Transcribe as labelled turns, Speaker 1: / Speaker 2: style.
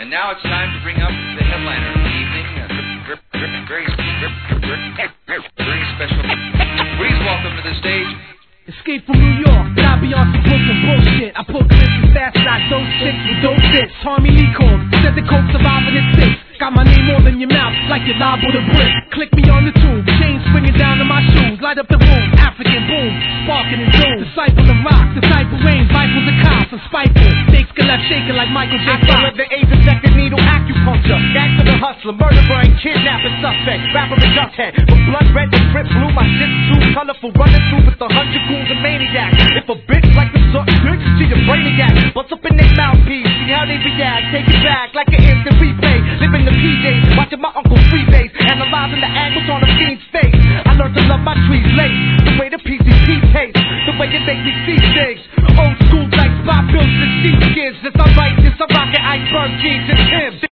Speaker 1: And now it's time to bring up the headliner of the evening. Very special. Please welcome to the stage.
Speaker 2: Escape from New York, but I be on some Brooklyn bullshit. I put glimpses fast like those chicks with dope fits. Tommy Lee Corn, said the coke surviving his six. Got my name all in your mouth like you're liable to brick. Click me on the tube, chain swinging down to my shoes. Light up the room, African boom, sparking and zoom. Disciple of rock, disciple rain, rifles and cops, and spiteful. Snakes get left shaking like Michael J. Fox.
Speaker 3: The age of second needle acupuncture. Gangster the hustler, murderer and kidnapping suspect. Rapper and dusthead, with blood red and drip blue. My shit's too colorful, running through with 100 goons and maniacs. If a bitch like the suck dick, she a brainiac. Bust up in their mouthpiece, see how they react. Take it back like an instant replay. Living the PJs, watching my Uncle Freebase, analyzing the angles on a fiend's face. I learned to love my trees late, the way the PCP tastes, the way it makes me see things. Old school like spot bills and sheepskins. This I write, this I rock it, iceberg jeans and Tim's.